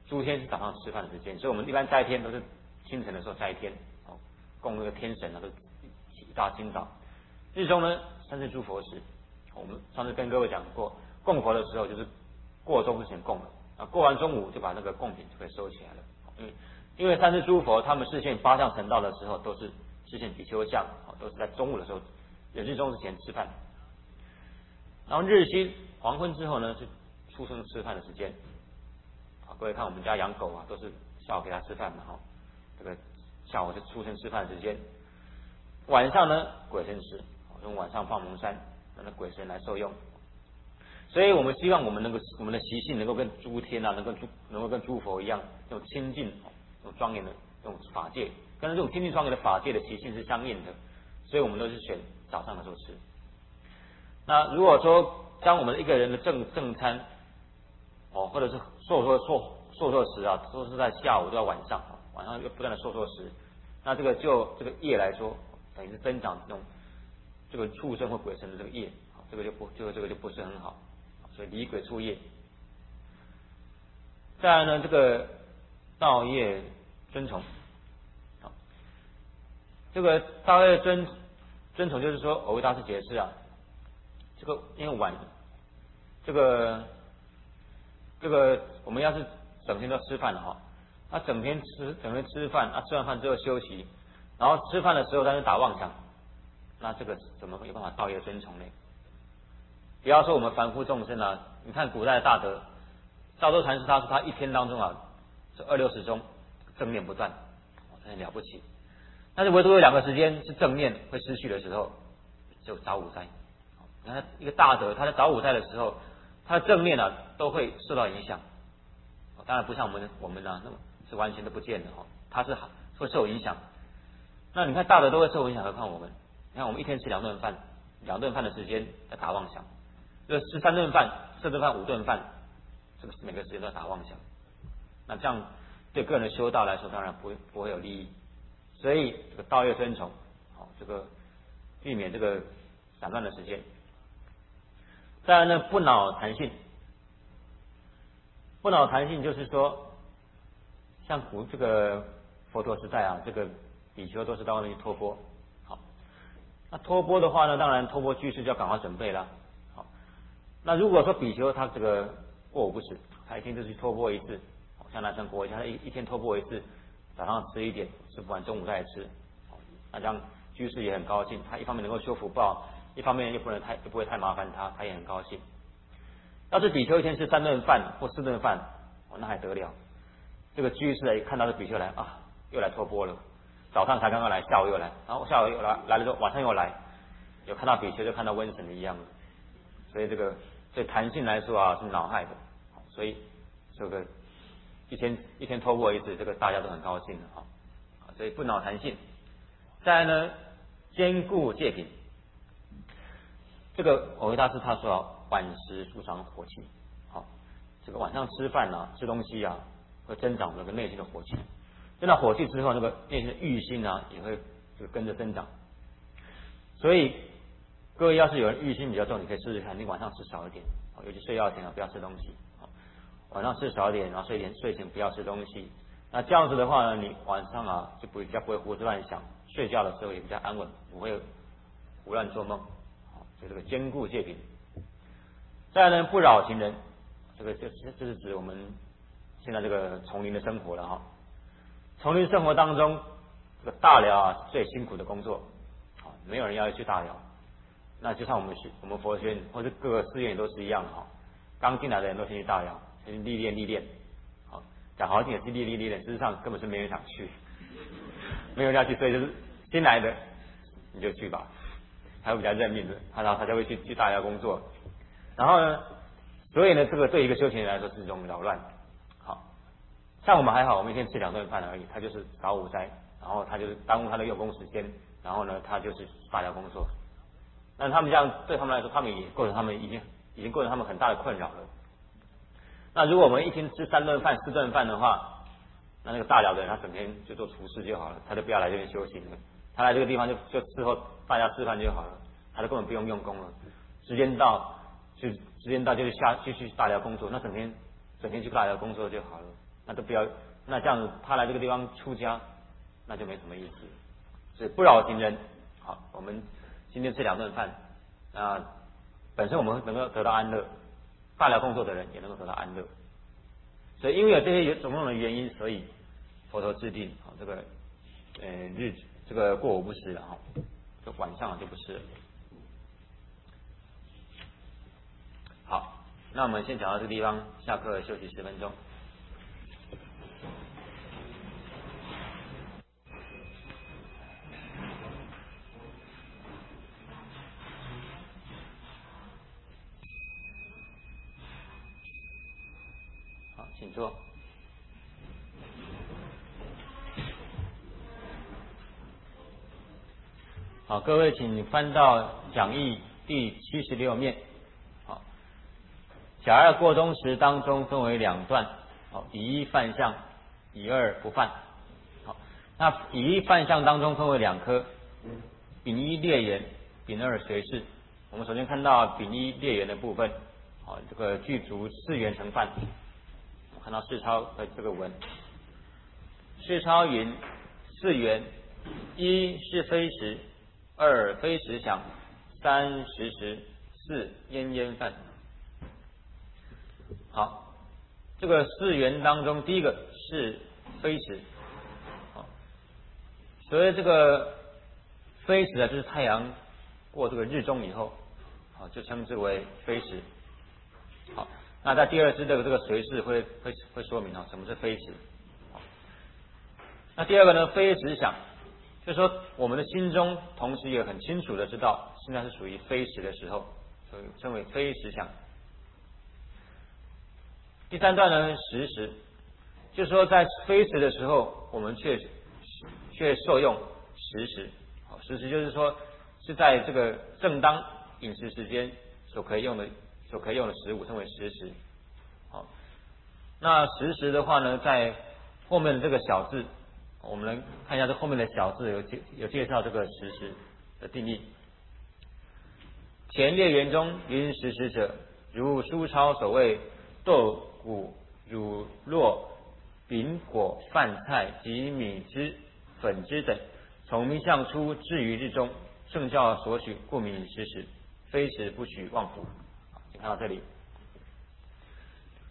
诸天是早上吃饭的时间，所以我们一般斋天都是清晨的时候斋天，供那个天神都一大清早。日中呢，三世诸佛时，我们上次跟各位讲过，供佛的时候就是过中之前供了，过完中午就把那个供品就可以收起来了。因为三世诸佛他们示现八相成道的时候，都是示现比丘相，都是在中午的时候，日中之前吃饭。然后日西黄昏之后呢，是畜生吃饭的时间。各位看我们家养狗都是下午给它吃饭嘛，这个下午是畜生吃饭的时间。晚上呢，鬼神吃，用晚上放蒙山，让那鬼神来受用。所以我们希望我们的习性能够跟诸天能够跟诸佛一样，这种清净、这种庄严的这种法界，跟这种清净庄严的法界的习性是相应的。所以我们都是选早上的时候吃。那如果说将我们一个人的正餐，或者是寿寿食都是在下午都要晚上又不断的寿食，那这个业来说，等于是增长这个畜生或鬼神的这个业，这个就不是很好，所以离鬼畜业。再来呢，这个道业尊崇，这个道业尊崇就是说，藕益大师解释这个因为这个我们要是整天都吃饭的那整天吃饭，吃完饭之后休息，然后吃饭的时候在那打妄想，那这个怎么有办法道业尊崇呢？不要说我们凡夫众生你看古代的大德赵州禅师，他说他一天当中是260钟正念不断，很了不起。但是唯独有2个时间是正念会失去的时候，就早午斋。你看一个大德，他在早午斋的时候，他的正念都会受到影响。当然不像我们那是完全都不见的他是会受影响。那你看大德都会受影响，何况我们？你看我们一天吃2顿饭，2顿饭的时间在打妄想，吃3顿饭、4顿饭、5顿饭，这个每个时间都在打妄想。那这样对个人的修道来说，当然不会有利益。所以这个道业尊崇，这个避免这个散乱的时间。再来呢，不恼弹性。不恼弹性就是说，像这个佛陀时代这个比丘都是到那里托钵。那托钵的话呢，当然托钵居士就要赶快准备了。那如果说比丘他这个过午不食，他一天就去托钵一次，像南传国家他一天托钵一次，早上吃一点，吃不完中午再吃。那这样居士也很高兴，他一方面能够修福报，一方面又不会太麻烦他也很高兴。要是比丘一天吃3顿饭或4顿饭，那还得了？这个居士看到这比丘来又来托钵了，早上才刚刚来，下午又来，然后下午又来了之后，晚上又来，有看到比丘就看到瘟神一样。所以对弹性来说是恼害的，所以这个一天托钵一次，这个大家都很高兴的所以不恼弹性。再来呢，兼顾戒品。这个藕益大师他说晚食舒长火气，这个晚上吃饭吃东西会增长这个内心的火气，增长火气之后，那个内心的欲心也会跟着增长。所以各位要是有人欲心比较重，你可以试试看，你晚上吃少一点，尤其睡觉前不要吃东西，晚上吃少一点，然后睡前不要吃东西。那这样子的话呢，你晚上就比较不会胡思乱想，睡觉的时候也比较安稳，不会胡乱做梦。所以这个兼顾戒品。再来呢，不扰行人，这是指我们现在这个丛林的生活了丛林生活当中，这个大寮是最辛苦的工作，没有人要去大寮。那就像我们佛学院或者各个寺院也都是一样刚进来的人都先去大寮，先历练。讲好听也是历练，事实上根本是没人想去，没有人要去，所以就是新来的你就去吧，他会比较认命的，他才会去大寮工作。然后呢，所以呢，这个对一个修行人来说是一种扰乱。像我们还好，我们一天吃2顿饭而已，他就是早午斋，然后他就是耽误他的用功时间，然后呢，他就是大寮工作。那他们这样对他们来说，他们已经构成他们很大的困扰了。那如果我们一天吃3顿饭、4顿饭的话，那个大寮的人他整天就做厨师就好了，他就不要来这边修行了，他来这个地方就伺候大家吃饭就好了，他就根本不用功了。时间到就是继续大寮工作，那整天去大寮工作就好了。 那都不要，那这样子他来这个地方出家，那就没什么意思。所以不扰行人。好，我们今天吃2顿饭，本身我们能够得到安乐，罢了工作的人也能够得到安乐。所以因为有这些种种的原因，所以佛陀制定这个这个过午不食了哈，就晚上就不吃了。好，那我们先讲到这个地方，下课休息10分钟。好，请坐。好，各位请翻到讲义第76面。好，假二过中时当中分为2段。好，以一犯相，以二不犯。好，那以一犯相当中分为2科，丙一列言，丙二随事。我们首先看到丙一列言的部分。好，这个具足4缘成犯。我看到世抄的这个文，世抄云：4缘，一是非时，2非时想，3时时，4焉焉犯。好，这个4缘当中，第一个是非时。好，所以这个非时就是太阳过这个日中以后，好，就称之为非时。好，那在第二支这个随事会说明什么是非时。那第二个呢，非时想，就是说我们的心中同时也很清楚的知道现在是属于非时的时候，所以称为非时想。第3段呢，时时，就是说在非时的时候，我们却受用时时。好，时时就是说是在这个正当饮食时间所可以用的食物，称为时时。好，那时时的话呢，在后面的这个小字，我们来看一下这后面的小字有介绍这个时时的定义。前列言中云时时者，如书抄所谓豆谷乳酪饼果饭菜及米汁粉汁等，从明相出至于日中，圣教所许，故名时时，非时不许妄补。请看到这里。